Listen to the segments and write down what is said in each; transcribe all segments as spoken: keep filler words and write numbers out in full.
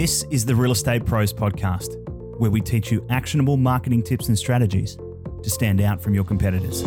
This is the Real Estate Pros podcast, where we teach you actionable marketing tips and strategies to stand out from your competitors.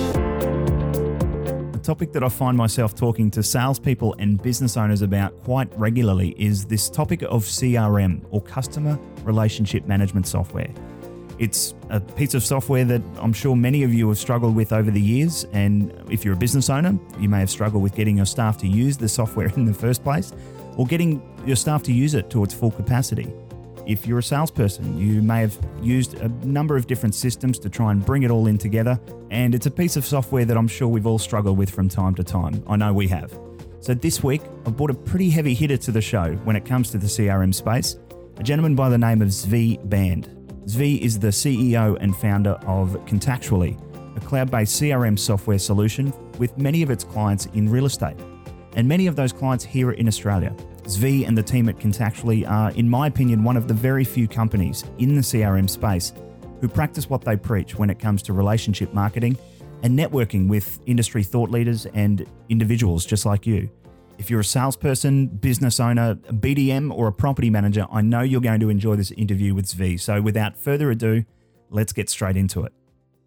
The topic that I find myself talking to salespeople and business owners about quite regularly is this topic of C R M, or Customer Relationship Management Software. It's a piece of software that I'm sure many of you have struggled with over the years, and if you're a business owner, you may have struggled with getting your staff to use the software in the first place, or getting your staff to use it to its full capacity. If you're a salesperson, you may have used a number of different systems to try and bring it all in together, and it's a piece of software that I'm sure we've all struggled with from time to time. I know we have. So this week, I've brought a pretty heavy hitter to the show when it comes to the C R M space, a gentleman by the name of Zvi Band. Zvi is the C E O and founder of Contactually, a cloud-based C R M software solution with many of its clients in real estate, and many of those clients here in Australia. Zvi and the team at Contactually are, in my opinion, one of the very few companies in the C R M space who practice what they preach when it comes to relationship marketing and networking with industry thought leaders and individuals just like you. If you're a salesperson, business owner, a B D M, or a property manager, I know you're going to enjoy this interview with Zvi. So without further ado, let's get straight into it.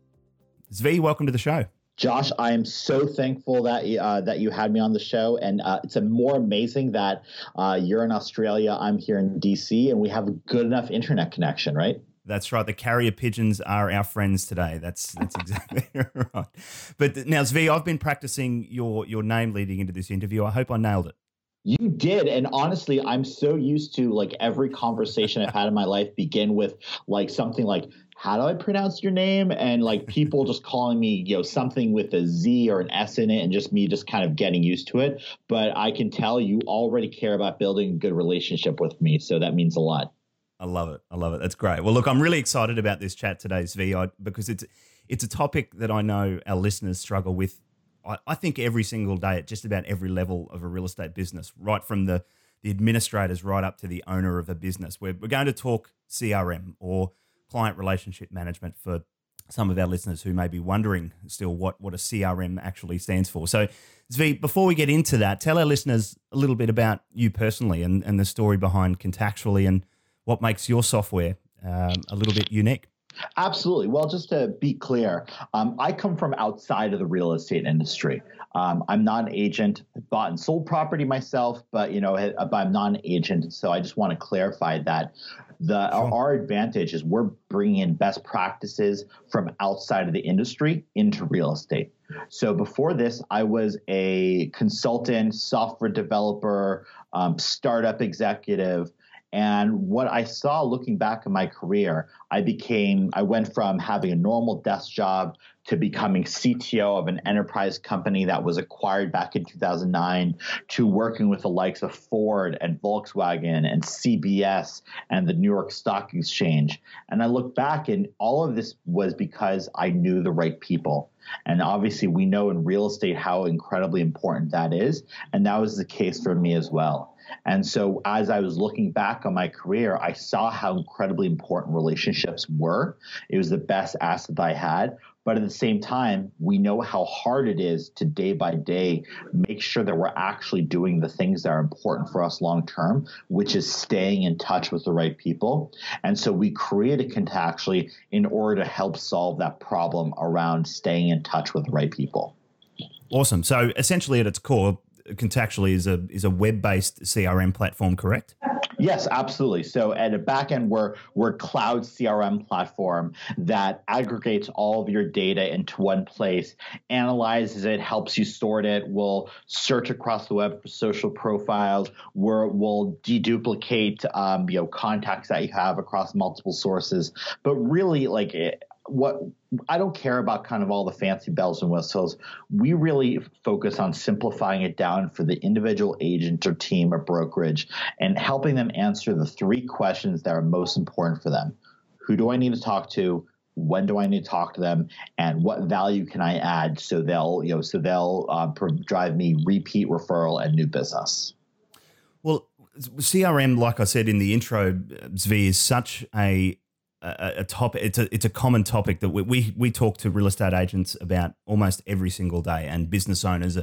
Zvi, welcome to the show. Josh, I am so thankful that uh, that you had me on the show, and uh, it's a more amazing that uh, you're in Australia, I'm here in D C, and we have a good enough internet connection, right? That's right. The carrier pigeons are our friends today. That's that's exactly right. But now, Zvi, I've been practicing your your name leading into this interview. I hope I nailed it. You did. And honestly, I'm so used to like every conversation I've had in my life begin with like something like, how do I pronounce your name? And like people just calling me, you know, something with a Z or an S in it, and just me just kind of getting used to it. But I can tell you already care about building a good relationship with me. So that means a lot. I love it. I love it. That's great. Well, look, I'm really excited about this chat today, Zvi, I, because it's it's a topic that I know our listeners struggle with. I, I think every single day at just about every level of a real estate business, right from the, the administrators right up to the owner of a business. We're, we're going to talk C R M, or client relationship management, for some of our listeners who may be wondering still what, what a C R M actually stands for. So, Zvi, before we get into that, tell our listeners a little bit about you personally and, and the story behind Contactually and what makes your software um, a little bit unique. Absolutely. Well, just to be clear, um, I come from outside of the real estate industry. Um, I'm not an agent, bought and sold property myself, but you know, but I'm not an agent. So I just want to clarify that the sure. our, our advantage is we're bringing in best practices from outside of the industry into real estate. So before this, I was a consultant, software developer, um, startup executive. And what I saw looking back in my career, I became, I went from having a normal desk job to becoming C T O of an enterprise company that was acquired back in two thousand nine, to working with the likes of Ford and Volkswagen and C B S and the New York Stock Exchange. And I look back, and all of this was because I knew the right people. And obviously we know in real estate how incredibly important that is. And that was the case for me as well. And so as I was looking back on my career, I saw how incredibly important relationships were. It was the best asset I had. But at the same time, we know how hard it is to day by day make sure that we're actually doing the things that are important for us long term, which is staying in touch with the right people. And so we created Contactually in order to help solve that problem around staying in touch with the right people. Awesome. So essentially at its core, Contactually is a is a web-based C R M platform, correct? Yes, absolutely. So at a back end, we're, we're a cloud C R M platform that aggregates all of your data into one place, analyzes it, helps you sort it, will search across the web for social profiles, where we'll deduplicate um, you know, contacts that you have across multiple sources. But really, like it, what I don't care about kind of all the fancy bells and whistles. We really focus on simplifying it down for the individual agent or team or brokerage and helping them answer the three questions that are most important for them. Who do I need to talk to? When do I need to talk to them? And what value can I add so they'll, you know, so they'll uh, drive me repeat referral and new business? Well, C R M, like I said in the intro, Zvi, is such a A, a topic. It's a it's a common topic that we, we we talk to real estate agents about almost every single day, and business owners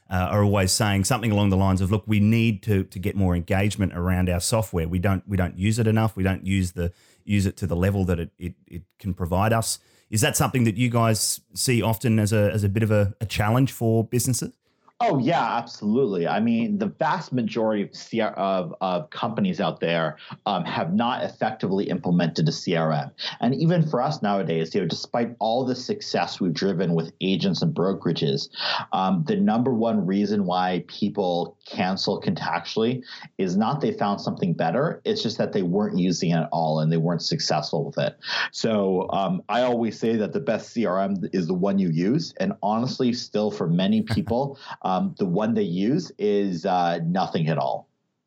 uh, are always saying something along the lines of, "Look, we need to to get more engagement around our software. We don't we don't use it enough. We don't use the use it to the level that it it, it can provide us." Is that something that you guys see often as a as a bit of a, a challenge for businesses? Oh yeah, absolutely. I mean, the vast majority of C R, of, of companies out there um, have not effectively implemented a C R M. And even for us nowadays, you know, despite all the success we've driven with agents and brokerages, um, the number one reason why people cancel Contactually is not they found something better. It's just that they weren't using it at all and they weren't successful with it. So um, I always say that the best C R M is the one you use. And honestly, still for many people, Um, the one they use is uh, nothing at all.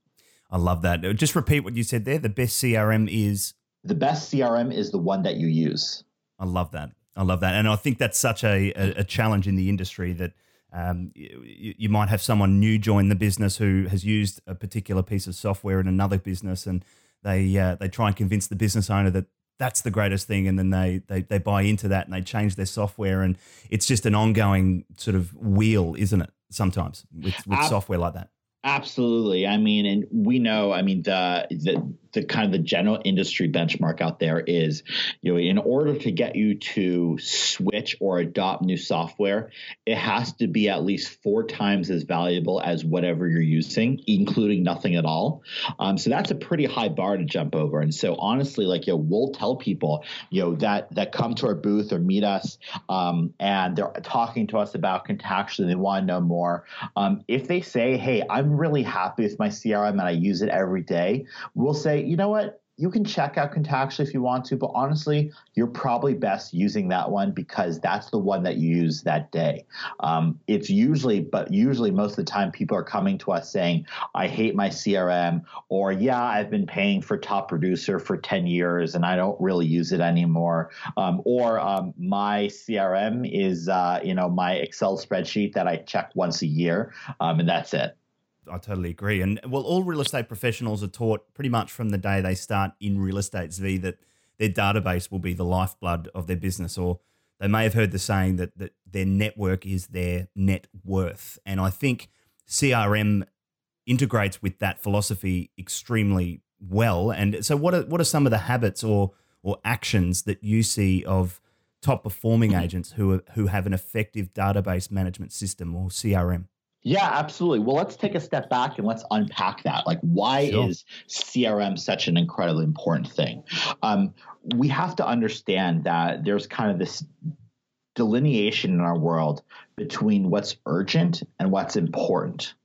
I love that. Just repeat what you said there. The best C R M is? The best C R M is the one that you use. I love that. I love that. And I think that's such a, a, a challenge in the industry that um, you, you might have someone new join the business who has used a particular piece of software in another business, and they uh, they try and convince the business owner that that's the greatest thing, and then they, they they buy into that and they change their software, and it's just an ongoing sort of wheel, isn't it? Sometimes with, with Ab- software like that. Absolutely. I mean, and we know, I mean, the, the, the kind of the general industry benchmark out there is, you know, in order to get you to switch or adopt new software, it has to be at least four times as valuable as whatever you're using, including nothing at all. Um, so that's a pretty high bar to jump over. And so honestly, like, you know, we'll tell people, you know, that, that come to our booth or meet us um, and they're talking to us about Contactually, they want to know more. Um, if they say, hey, I'm really happy with my C R M and I use it every day, we'll say, you know what, you can check out Contactually if you want to, but honestly, you're probably best using that one because that's the one that you use that day. Um, it's usually, but usually most of the time people are coming to us saying, I hate my C R M, or yeah, I've been paying for Top Producer for ten years and I don't really use it anymore. Um, or um, my C R M is, uh, you know, my Excel spreadsheet that I check once a year, um, and that's it. I totally agree. And well, all real estate professionals are taught pretty much from the day they start in real estate, Zvi, that their database will be the lifeblood of their business, or they may have heard the saying that, that their network is their net worth. And I think C R M integrates with that philosophy extremely well. And so what are, what are some of the habits or, or actions that you see of top performing agents who are, who have an effective database management system or C R M? Yeah, absolutely. Well, let's take a step back and let's unpack that. Like, why sure. is C R M such an incredibly important thing? Um, we have to understand that there's kind of this delineation in our world between what's urgent and what's important.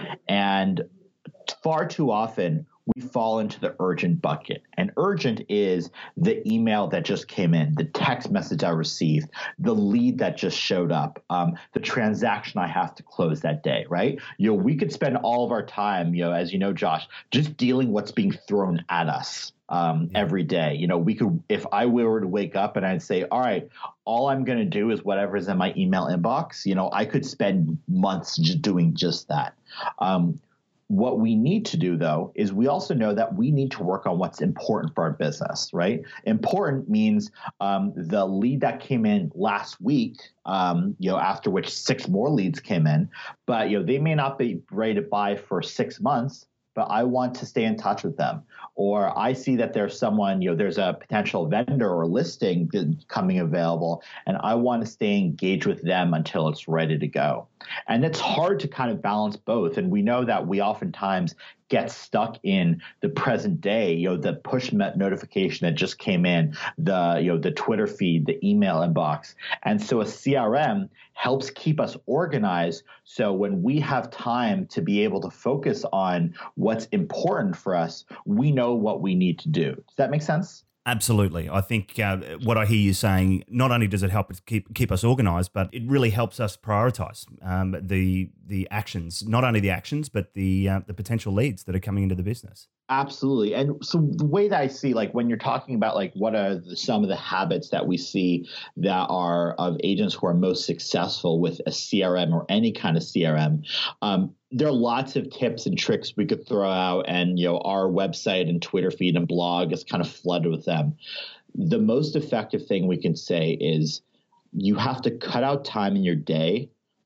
And far too often, we fall into the urgent bucket. And urgent is the email that just came in, the text message I received, the lead that just showed up, um, the transaction I have to close that day, right? You know, we could spend all of our time, you know, as you know, Josh, just dealing what's being thrown at us um, yeah. every day. You know, we could, if I were to wake up and I'd say, all right, all I'm going to do is whatever's in my email inbox, you know, I could spend months just doing just that. Um, What we need to do, though, is we also know that we need to work on what's important for our business, right? Important means um, the lead that came in last week, um, you know, after which six more leads came in, but, you know, they may not be ready to buy for six months, but I want to stay in touch with them. Or I see that there's someone, you know, there's a potential vendor or listing coming available, and I want to stay engaged with them until it's ready to go. And it's hard to kind of balance both. And we know that we oftentimes get stuck in the present day, you know, the push notification that just came in, the, you know, the Twitter feed, the email inbox. And so a C R M helps keep us organized. So when we have time to be able to focus on what's important for us, we know what we need to do. Does that make sense? Absolutely. I think uh, what I hear you saying, not only does it help us keep keep us organized, but it really helps us prioritize um, the the actions, not only the actions, but the uh, the potential leads that are coming into the business. Absolutely. And so the way that I see, like when you're talking about like what are the, some of the habits that we see that are of agents who are most successful with a C R M or any kind of C R M, um, there are lots of tips and tricks we could throw out, and you know our website and Twitter feed and blog is kind of flooded with them. The most effective thing we can say is you have to cut out time in your day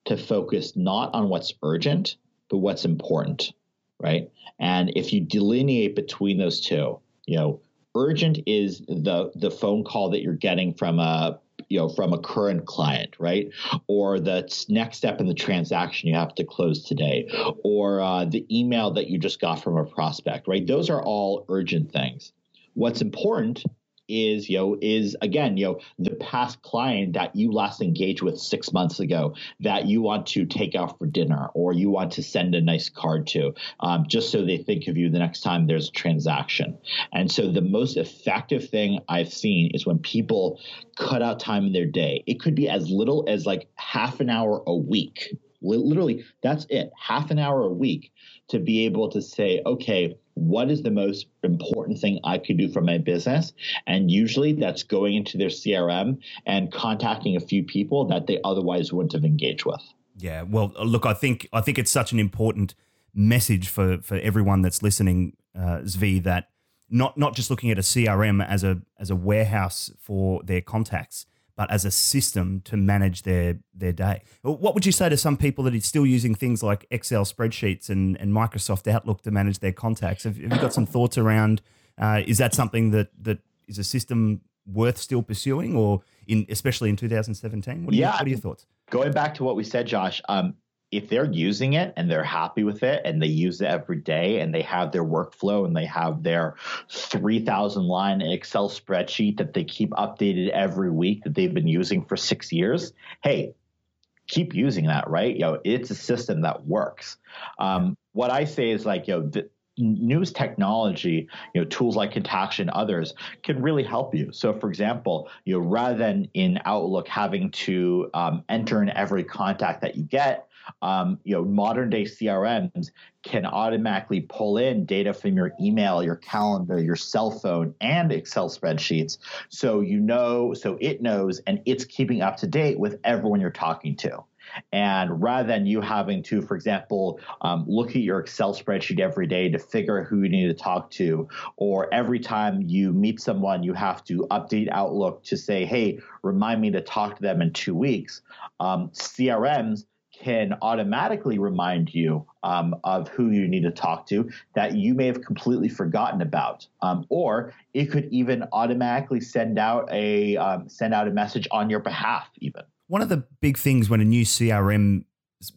to focus not on what's urgent, but what's important, right? And if you delineate between those two, you know, urgent is the the phone call that you're getting from a you know from a current client, right? Or the next step in the transaction you have to close today, or uh, the email that you just got from a prospect, right? Those are all urgent things. What's important is, you know, is again, you know, the past client that you last engaged with six months ago that you want to take out for dinner, or you want to send a nice card to, um, just so they think of you the next time there's a transaction. And so the most effective thing I've seen is when people cut out time in their day. It could be as little as like half an hour a week. Literally, that's it, half an hour a week, to be able to say, okay, what is the most important thing I could do for my business? And usually that's going into their C R M and contacting a few people that they otherwise wouldn't have engaged with. Yeah, well, look, I think I think it's such an important message for for everyone that's listening, uh, Zvi, that not not just looking at a C R M as a as a warehouse for their contacts, but as a system to manage their their day. What would you say to some people that are still using things like Excel spreadsheets and, and Microsoft Outlook to manage their contacts? Have, have you got some thoughts around, uh, is that something that, that is a system worth still pursuing, or in especially in two thousand seventeen? What are, yeah, you, what are your thoughts? Going back to what we said, Josh, um, if they're using it and they're happy with it and they use it every day and they have their workflow and they have their three thousand line Excel spreadsheet that they keep updated every week that they've been using for six years, hey, keep using that, right? You know, it's a system that works. Um, what I say is like, you know, the news technology, you know, tools like Contactually and others can really help you. So for example, you know, rather than in Outlook having to um, enter in every contact that you get, Um, you know, modern day C R Ms can automatically pull in data from your email, your calendar, your cell phone, and Excel spreadsheets. So you know, so it knows, and it's keeping up to date with everyone you're talking to. And rather than you having to, for example, um, look at your Excel spreadsheet every day to figure out who you need to talk to, or every time you meet someone, you have to update Outlook to say, hey, remind me to talk to them in two weeks. Um, C R Ms can automatically remind you um, of who you need to talk to that you may have completely forgotten about, um, or it could even automatically send out a um, send out a message on your behalf. Even one of the big things when a new C R M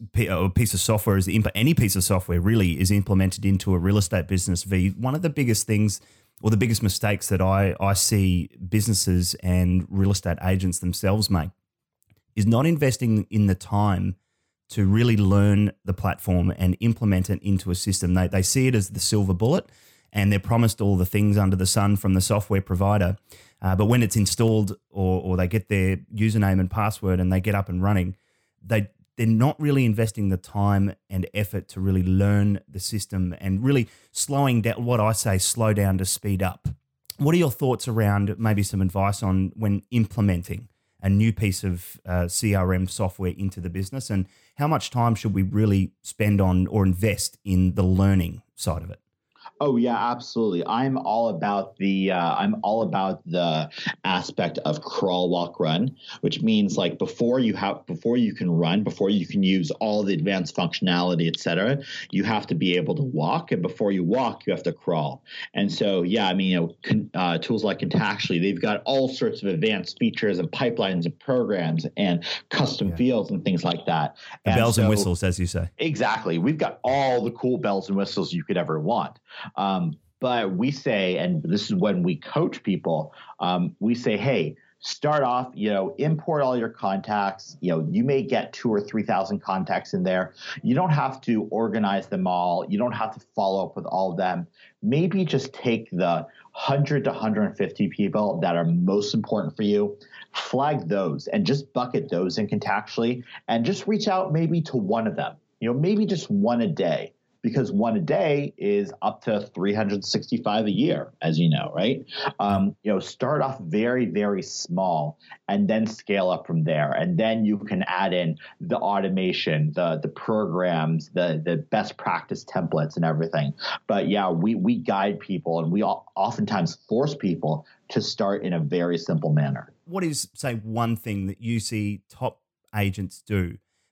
or piece of software is any piece of software really is implemented into a real estate business. V one of the biggest things or the biggest mistakes that I I see businesses and real estate agents themselves make is not investing in the time to really learn the platform and implement it into a system. They they see it as the silver bullet, and they're promised all the things under the sun from the software provider. Uh, but when it's installed, or or they get their username and password and they get up and running, they they're not really investing the time and effort to really learn the system and really slowing down. What I say, slow down to speed up. What are your thoughts around maybe some advice on when implementing a new piece of uh, C R M software into the business, and how much time should we really spend on or invest in the learning side of it? Oh yeah, absolutely. I'm all about the uh, I'm all about the aspect of crawl, walk, run, which means like before you have before you can run, before you can use all the advanced functionality, et cetera, you have to be able to walk, and before you walk, you have to crawl. And so, yeah, I mean, you know, con, uh, tools like Contactually, they've got all sorts of advanced features and pipelines and programs and custom yeah. fields and things like that. The and bells so, and whistles, as you say. Exactly. We've got all the cool bells and whistles you could ever want. Um, but we say, and this is when we coach people, um, we say, hey, start off, you know, import all your contacts. You know, you may get two or three thousand contacts in there. You don't have to organize them all. You don't have to follow up with all of them. Maybe just take the one hundred to one hundred fifty people that are most important for you, flag those, and just bucket those in Contactually, and just reach out maybe to one of them. You know, maybe just one a day. Because one a day is up to three hundred sixty-five a year, as you know, right? Um, you know, start off very, very small and then scale up from there. And then you can add in the automation, the the programs, the the best practice templates and everything. But yeah, we we guide people, and we oftentimes force people to start in a very simple manner. What is, say, one thing that you see top agents do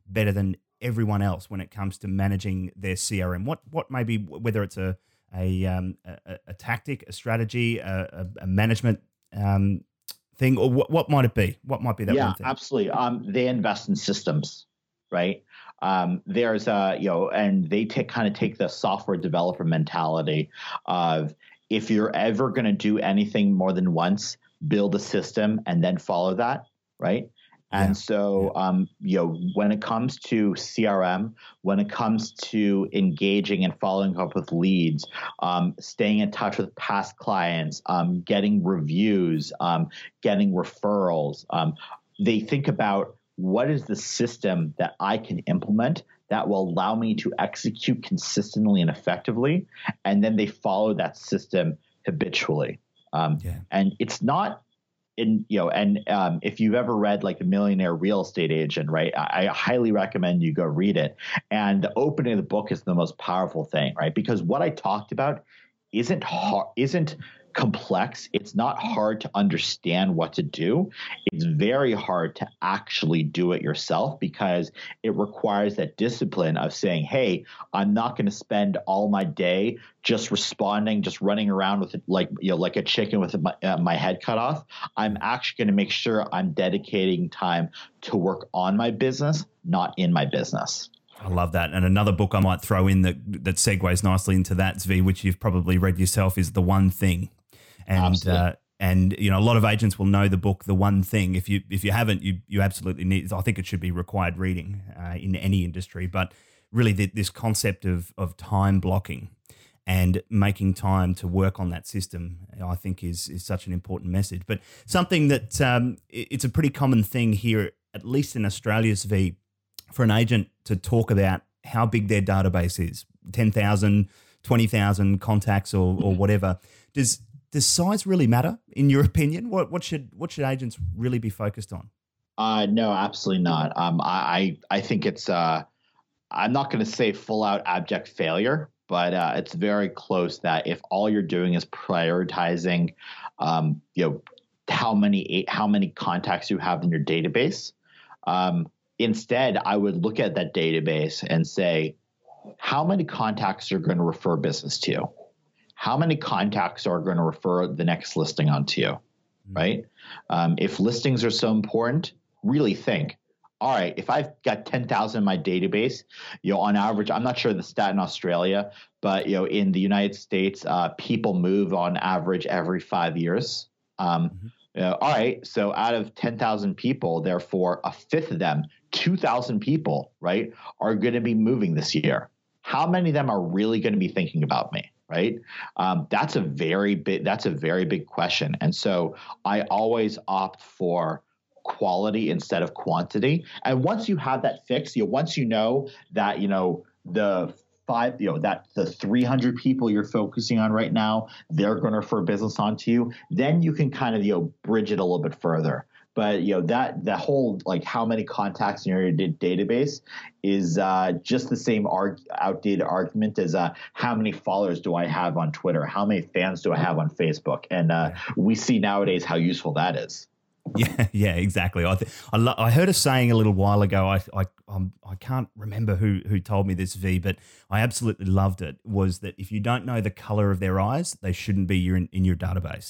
better than everyone else when it comes to managing their C R M? What what maybe whether it's a a um, a, a tactic, a strategy, a, a, a management um, thing, or what what might it be? What might be that yeah, one thing? absolutely. Um, they invest in systems, right? Um, there's a you know, and they take kind of take the software developer mentality of if you're ever going to do anything more than once, build a system and then follow that, right? And Yeah. so, Yeah. um, you know, when it comes to C R M, when it comes to engaging and following up with leads, um, staying in touch with past clients, um, getting reviews, um, getting referrals, um, they think about what is the system that I can implement that will allow me to execute consistently and effectively, and then they follow that system habitually. Um, Yeah. And it's not in, you know, and um, if you've ever read like The Millionaire Real Estate Agent, right, I, I highly recommend you go read it. And the opening of the book is the most powerful thing, right? Because what I talked about isn't hard, isn't complex. It's not hard to understand what to do. It's very hard to actually do it yourself because it requires that discipline of saying, hey, I'm not going to spend all my day just responding, just running around with it like, you know, like a chicken with my, uh, my head cut off. I'm actually going to make sure I'm dedicating time to work on my business, not in my business. I love that. And another book I might throw in that that segues nicely into that, Zvi, which you've probably read yourself, is The One Thing. And uh, and you know, a lot of agents will know the book The One Thing. If you if you haven't, you you absolutely need. I think it should be required reading uh, in any industry. But really, the, this concept of of time blocking and making time to work on that system, I think is is such an important message. But something that um, it, it's a pretty common thing here, at least in Australia, Zvi, for an agent to talk about how big their database is, ten thousand, twenty thousand contacts or or whatever. Does Does size really matter, in your opinion? What what should what should agents really be focused on? Uh, no, absolutely not. Um, I I think it's uh, I'm not going to say full out abject failure, but uh, it's very close. That if all you're doing is prioritizing, um, you know, how many how many contacts you have in your database, um, instead, I would look at that database and say, how many contacts are going to refer business to you? How many contacts are going to refer the next listing onto you, right? Um, if listings are so important, really think, all right, if I've got ten thousand in my database, you know, on average, I'm not sure the stat in Australia, but, you know, in the United States, uh, people move on average every five years. Um, mm-hmm. you know, all right, so out of ten thousand people, therefore, a fifth of them, two thousand people, right, are going to be moving this year. How many of them are really going to be thinking about me? Right. Um, that's a very big, that's a very big question. And so I always opt for quality instead of quantity. And once you have that fixed, you know, once you know that, you know, the five, you know, that the three hundred people you're focusing on right now, they're going to refer business onto you, then you can kind of, you know, bridge it a little bit further. But, you know, that the whole, like, how many contacts in your database is uh, just the same arg- outdated argument as uh, how many followers do I have on Twitter? How many fans do I have on Facebook? And uh, we see nowadays how useful that is. Yeah, yeah, exactly. I th- I, lo- I heard a saying a little while ago. I I um, I can't remember who who told me this, V, but I absolutely loved it. Was that if you don't know the color of their eyes, they shouldn't be your in, in your database.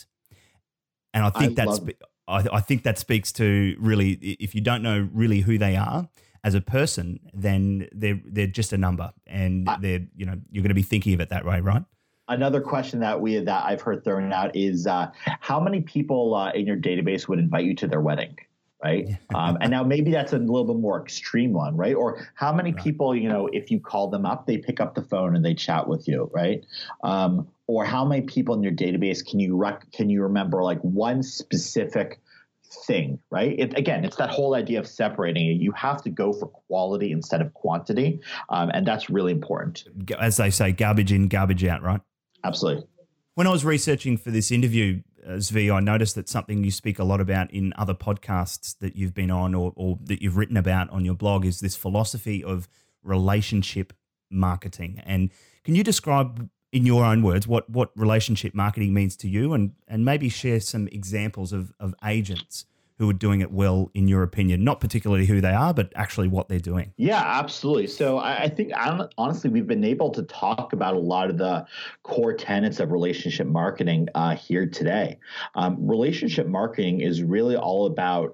And I think I that's. love- I, I think that speaks to really, if you don't know really who they are as a person, then they're they're just a number, and I, they're you know you're going to be thinking of it that way, right? Another question that we that I've heard thrown out is uh, how many people uh, in your database would invite you to their wedding, right? um, and now maybe that's a little bit more extreme one, right? Or how many right. people, you know, if you call them up, they pick up the phone and they chat with you, right? Um, or how many people in your database can you rec- can you remember like one specific thing, right? It, again, it's that whole idea of separating it. You have to go for quality instead of quantity, um, and that's really important. As they say, garbage in, garbage out, right? Absolutely. When I was researching for this interview, uh, Zvi, I noticed that something you speak a lot about in other podcasts that you've been on or, or that you've written about on your blog is this philosophy of relationship marketing. And can you describe in your own words what, what relationship marketing means to you, and, and maybe share some examples of, of agents who are doing it well, in your opinion? Not particularly who they are, but actually what they're doing. Yeah, absolutely. So I, I think honestly, we've been able to talk about a lot of the core tenets of relationship marketing uh, here today. Um, relationship marketing is really all about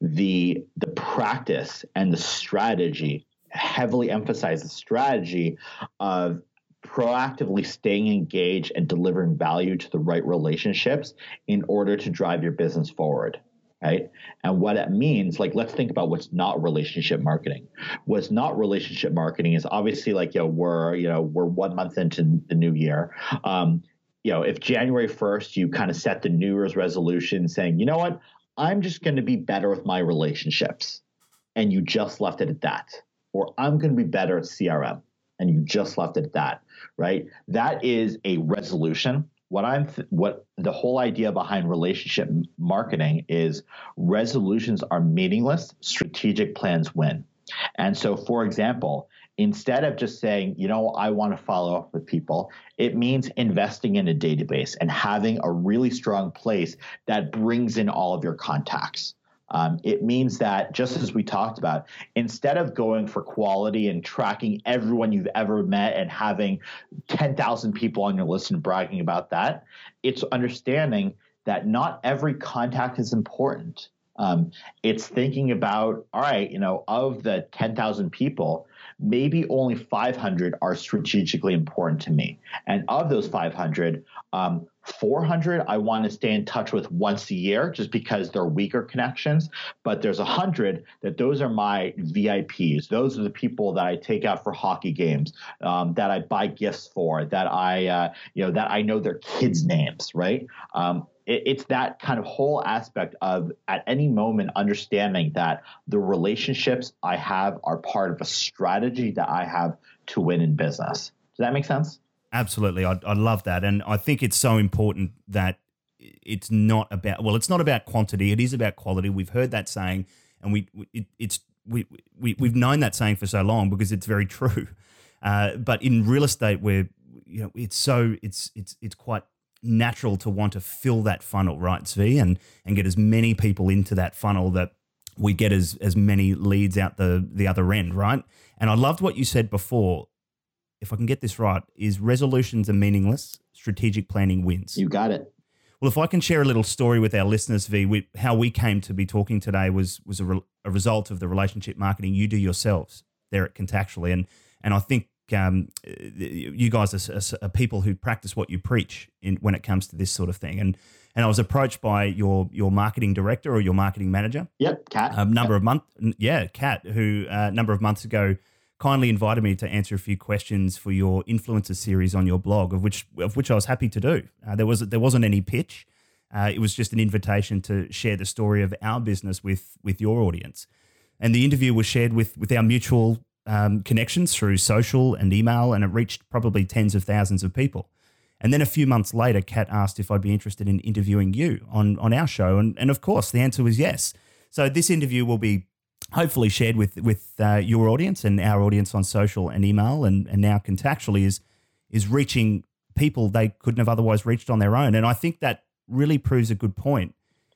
the the practice and the strategy, heavily emphasize the strategy of proactively staying engaged and delivering value to the right relationships in order to drive your business forward. Right. And what it means, like, let's think about what's not relationship marketing. What's not relationship marketing is obviously like, you know, we're, you know, we're one month into the new year. Um, you know, if January first, you kind of set the New Year's resolution saying, you know what, I'm just going to be better with my relationships. And you just left it at that. Or I'm going to be better at C R M. And you just left it at that. Right. That is a resolution. What I'm, th- what the whole idea behind relationship marketing is, resolutions are meaningless, strategic plans win. And so, for example, instead of just saying, you know, I want to follow up with people, it means investing in a database and having a really strong place that brings in all of your contacts. Um, it means that, just as we talked about, instead of going for quality and tracking everyone you've ever met and having ten thousand people on your list and bragging about that, it's understanding that not every contact is important. Um, it's thinking about, all right, you know, of the ten thousand people, maybe only five hundred are strategically important to me. And of those five hundred, um, four hundred I want to stay in touch with once a year just because they're weaker connections. But there's one hundred that those are my V I Ps. Those are the people that I take out for hockey games, um, that I buy gifts for, that I, uh, you know, that I know their kids' names, right? Um, it, it's that kind of whole aspect of, at any moment, understanding that the relationships I have are part of a strategy that I have to win in business. Does that make sense? Absolutely. I, I love that. And I think it's so important that it's not about, well, it's not about quantity. It is about quality. We've heard that saying, and we it, it's we, we, we've known that saying for so long because it's very true. Uh, but in real estate, where, you know, it's so, it's, it's, it's quite natural to want to fill that funnel, right, Zvi, and, and get as many people into that funnel that we get as, as many leads out the, the other end, right? And I loved what you said before, if I can get this right, is resolutions are meaningless, strategic planning wins. You got it. Well, if I can share a little story with our listeners, V, we, how we came to be talking today was was a, re, a result of the relationship marketing you do yourselves there at Contactually. And and I think um, you guys are, are, are people who practice what you preach in when it comes to this sort of thing. And and I was approached by your your marketing director or your marketing manager. Yep, Kat. A number yep. of months, yeah, Kat, who uh, a number of months ago kindly invited me to answer a few questions for your influencer series on your blog, of which of which I was happy to do. Uh, there was there wasn't any pitch. Uh, it was just an invitation to share the story of our business with with your audience. And the interview was shared with with our mutual um, connections through social and email, and it reached probably tens of thousands of people. And then a few months later, Kat asked if I'd be interested in interviewing you on, on our show. And, and of course, the answer was yes. So this interview will be hopefully shared with with uh, your audience and our audience on social and email, and, and now Contactually is is reaching people they couldn't have otherwise reached on their own. And I think that really proves a good point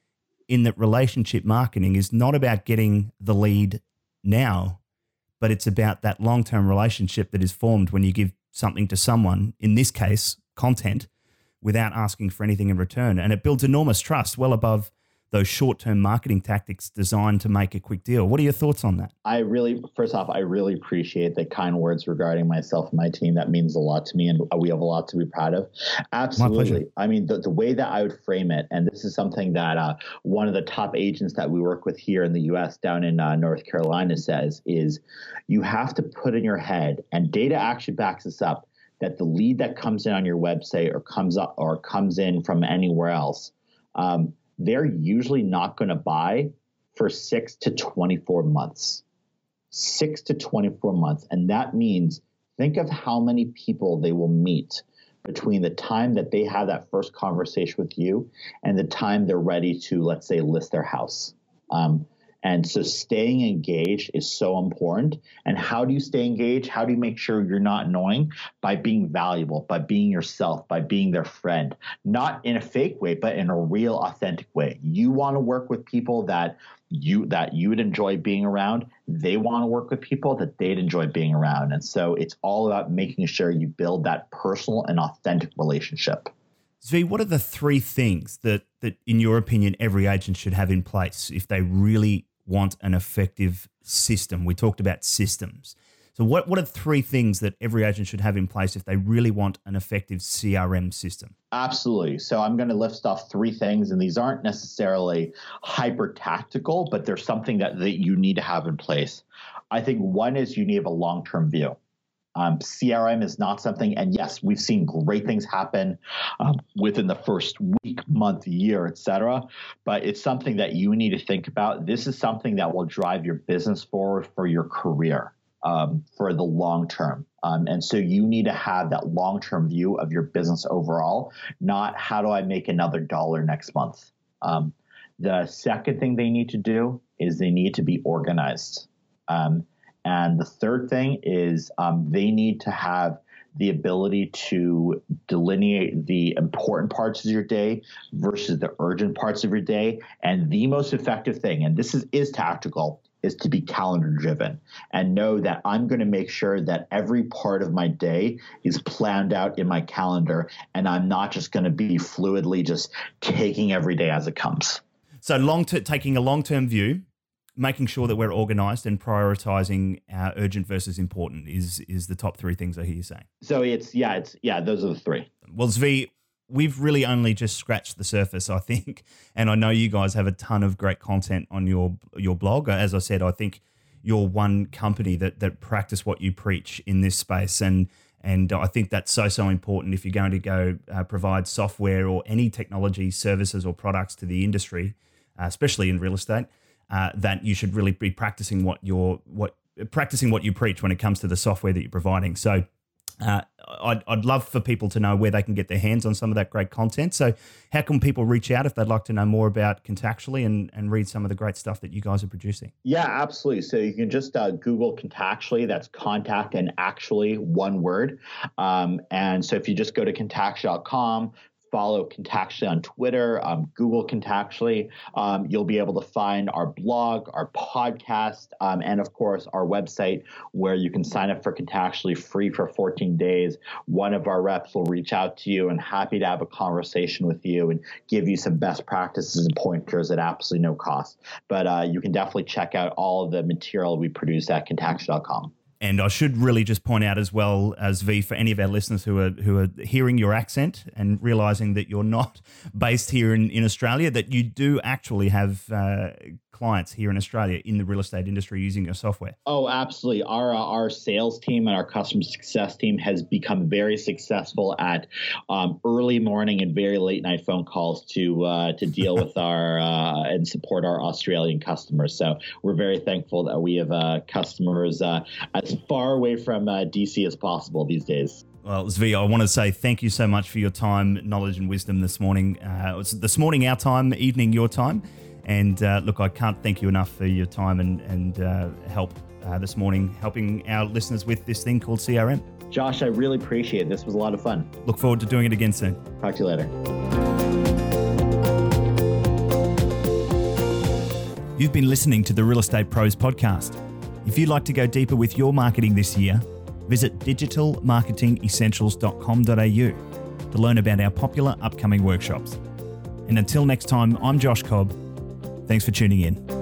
in that relationship marketing is not about getting the lead now, but it's about that long-term relationship that is formed when you give something to someone, in this case, content, without asking for anything in return. And it builds enormous trust, well above those short-term marketing tactics designed to make a quick deal. What are your thoughts on that? I really, first off, I really appreciate the kind words regarding myself and my team. That means a lot to me, and we have a lot to be proud of. Absolutely. I mean, the, the way that I would frame it, and this is something that uh, one of the top agents that we work with here in the U S down in uh, North Carolina says, is you have to put in your head, and data actually backs this up, that the lead that comes in on your website or comes up or comes in from anywhere else, um, they're usually not going to buy for six to twenty-four months. Six to twenty-four months. And that means, think of how many people they will meet between the time that they have that first conversation with you and the time they're ready to, let's say, list their house. Um, And so staying engaged is so important. And how do you stay engaged? How do you make sure you're not annoying? By being valuable, by being yourself, by being their friend, not in a fake way, but in a real, authentic way. You want to work with people that you that you would enjoy being around. They want to work with people that they'd enjoy being around. And so it's all about making sure you build that personal and authentic relationship. Zvi, what are the three things that, that, in your opinion, every agent should have in place if they really want an effective system? We talked about systems. So what, what are three things that every agent should have in place if they really want an effective C R M system? Absolutely. So I'm going to list off three things, and these aren't necessarily hyper tactical, but there's something that, that you need to have in place. I think one is you need a long-term view. Um, C R M is not something, and yes, we've seen great things happen um, within the first week, month, year, et cetera. But it's something that you need to think about. This is something that will drive your business forward for your career. Um, for the long term. Um, and so you need to have that long-term view of your business overall, not how do I make another dollar next month. Um, the second thing they need to do is they need to be organized. Um, and the third thing is um, they need to have the ability to delineate the important parts of your day versus the urgent parts of your day. And the most effective thing, and this is, is tactical, is to be calendar driven and know that I'm going to make sure that every part of my day is planned out in my calendar, and I'm not just going to be fluidly just taking every day as it comes. So long t- taking a long-term view, making sure that we're organized and prioritizing our urgent versus important is is the top three things I hear you saying. So it's, yeah, it's, yeah, those are the three. Well, Zvi, we've really only just scratched the surface, I think. And I know you guys have a ton of great content on your your blog. As I said, I think you're one company that that practice what you preach in this space. And and I think that's so, so important if you're going to go uh, provide software or any technology services or products to the industry, uh, especially in real estate, uh, that you should really be practicing what you're, what, practicing what you preach when it comes to the software that you're providing. So Uh, I'd, I'd love for people to know where they can get their hands on some of that great content. So how can people reach out if they'd like to know more about Contactually and, and read some of the great stuff that you guys are producing? Yeah, absolutely. So you can just uh, Google Contactually. That's contact and actually one word. Um, and so if you just go to contactually dot com, follow Contactually on Twitter, um, Google Contactually. Um, you'll be able to find our blog, our podcast, um, and of course our website where you can sign up for Contactually free for fourteen days. One of our reps will reach out to you and happy to have a conversation with you and give you some best practices and pointers at absolutely no cost. But uh, you can definitely check out all of the material we produce at contactually dot com. And I should really just point out as well, as V, for any of our listeners who are who are hearing your accent and realizing that you're not based here in, in Australia, that you do actually have uh, clients here in Australia in the real estate industry using your software. Oh, absolutely. Our uh, our sales team and our customer success team has become very successful at um, early morning and very late night phone calls to uh, to deal with our uh, and support our Australian customers. So we're very thankful that we have uh, customers uh, as far away from uh, D C as possible these days. Well, Zvi, I want to say thank you so much for your time, knowledge, and wisdom this morning. Uh, it was this morning our time, evening your time. And uh, look, I can't thank you enough for your time and, and uh, help uh, this morning, helping our listeners with this thing called C R M. Josh, I really appreciate it. This was a lot of fun. Look forward to doing it again soon. Talk to you later. You've been listening to the Real Estate Pros podcast. If you'd like to go deeper with your marketing this year, visit digital marketing essentials dot com dot a u to learn about our popular upcoming workshops. And until next time, I'm Josh Cobb. Thanks for tuning in.